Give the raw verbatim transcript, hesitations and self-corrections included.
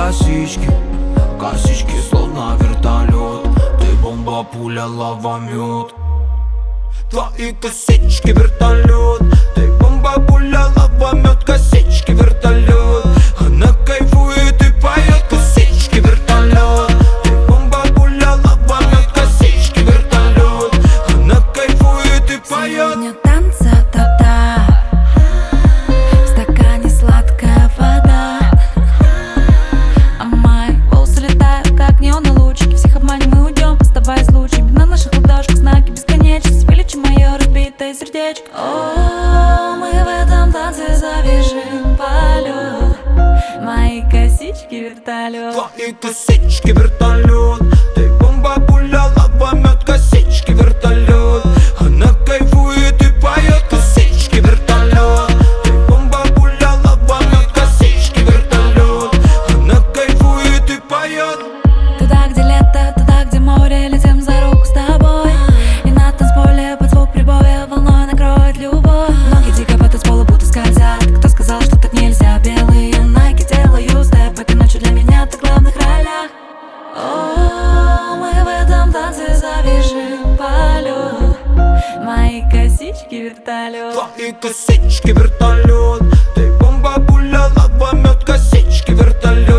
косички, косички словно вертолет. Ты бомба, пуля, лава, мед. Твои косички вертолет. Ты бомба, пуля, лава, мед. Косички вертолет. Она кайфует и поет. Косички вертолет. Ты бомба, пуля, лава, мед. Косички вертолет. Она кайфует и поет. Сегодня танца та-та, в стакане сладкая вода, а мои волосы летают, как неоны лучики. Всех обманем и уйдем, оставаясь лучшими. На наших ладошках знаки бесконечности. Вылечим мое разбитое сердечко. О, мы в этом танце завяжем полет. Мои косички вертолет. Твои косички вертолет. Ты бомба, пуля, лава, мед. Косички вертолет. Она кайфует и поет. Косички вертолет. Ты бомба, пуля, лава, мед. Косички вертолет. Она кайфует и поет. Туда, где лето, туда, где море, летим за руку с тобой. И на танцполе под звук прибоя волной накроет любовь. Ноги дико по танцполу будто скользят. Кто сказал, что так нельзя? Белые найки делаю степ. Этой ночью для меня ты в главных ролях. О, мы в этом танце завяжем полет. Мои косички вертолет. Твои косички вертолет. Ты бомба, пуля, лава, мед. Косички вертолет.